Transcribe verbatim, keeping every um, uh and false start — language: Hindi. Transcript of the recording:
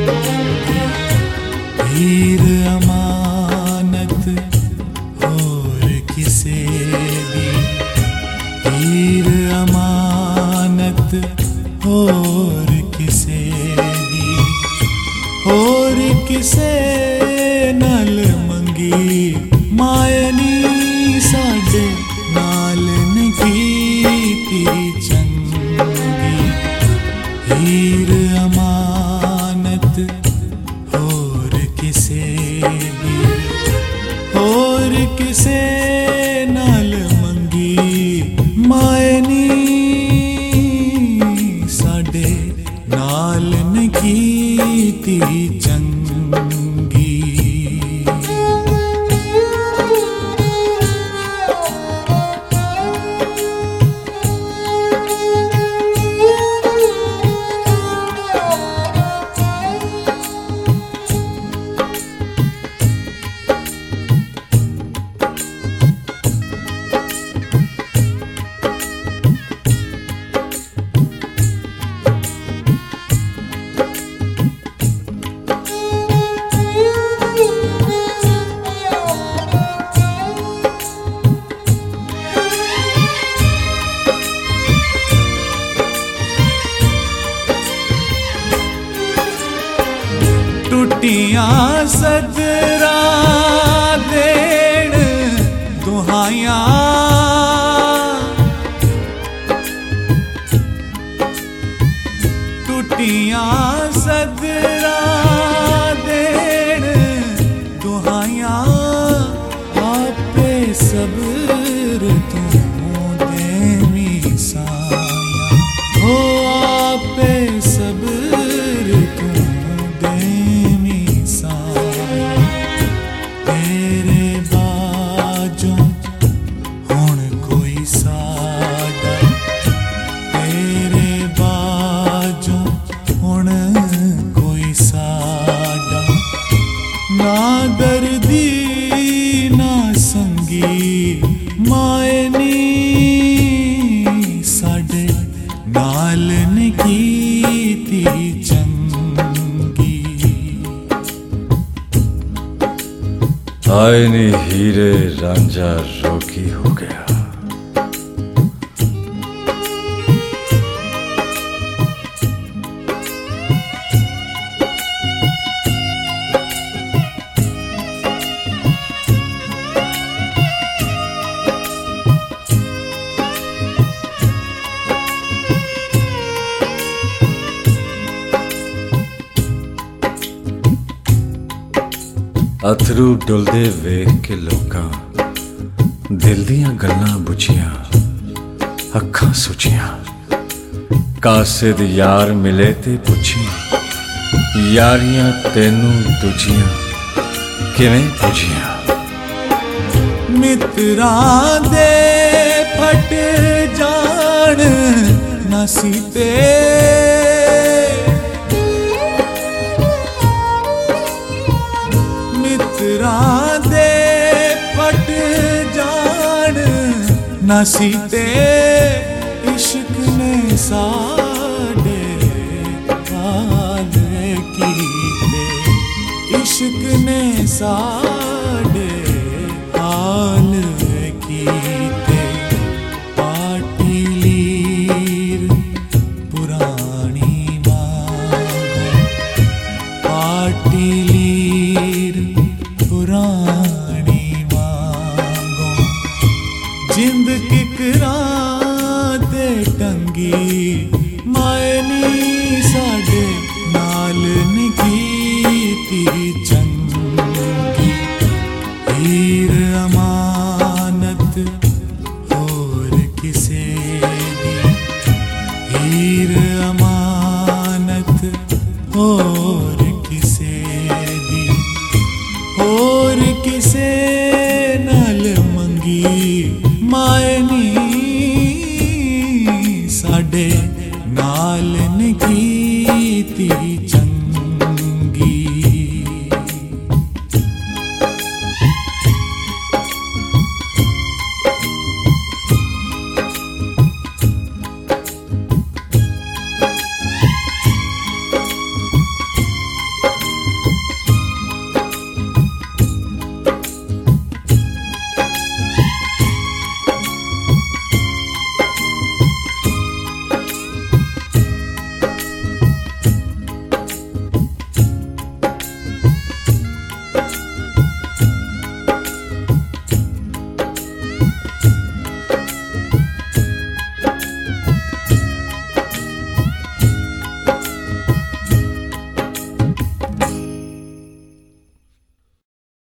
हीर अमानत होर किसे दी, हीर अमानत होर किसे दी, होर किसे नाल मंगी मायनी साडे नाल नगीती चंगी। हीर अमानत होर किसे दी, होर किसे नाल मंगी मायनी साडे नाल नगीती चंगी। टुटियां सदरा देण दुहाइयां, टुटियां सदरा देण दुहाइयां, आपे सब्र तू देवी साया, हो आपे सब्र तू देवी साया। तेरे बाजों हुण कोई साडा, तेरे बाजों हुण कोई साडा, ना दर्दी ना संगी मायनी साडे नाल नगीती चंगी। आए नी हीरे रांझा रोगी हो गया, अथरू डुलदे वेख के लोकां दिल दियां गल्लां बुझियां, अखां सुचियां। कासिद यार मिले ते पुछी, यारियां तेनू दूजियां किवें पुजियां। मित्रां दे फट जान ना सीते, मित्रां दे फट जान ना सीते, इश्क ने साडे हाल कीते, इश्क ने साडे हाल कीते। पाटी लीर पुरानी मांगो, पाटी लीर पुरानी मांगो, जिंद किकरां ते टंगी मायनी साडे नाल नगीती चंगी। हीर अमानत होर किसे दी, हीर अमानत होर किसे